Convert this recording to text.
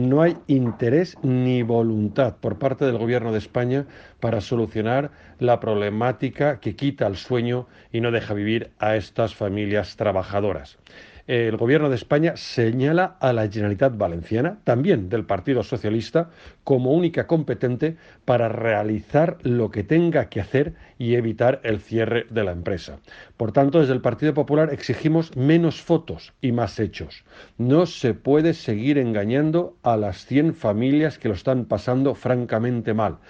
no hay interés ni voluntad por parte del Gobierno de España para solucionar la problemática que quita el sueño y no deja vivir a estas familias trabajadoras. El Gobierno de España señala a la Generalitat Valenciana, también del Partido Socialista, como única competente para realizar lo que tenga que hacer y evitar el cierre de la empresa. Por tanto, desde el Partido Popular exigimos menos fotos y más hechos. No se puede seguir engañando a las 100 familias que lo están pasando francamente mal.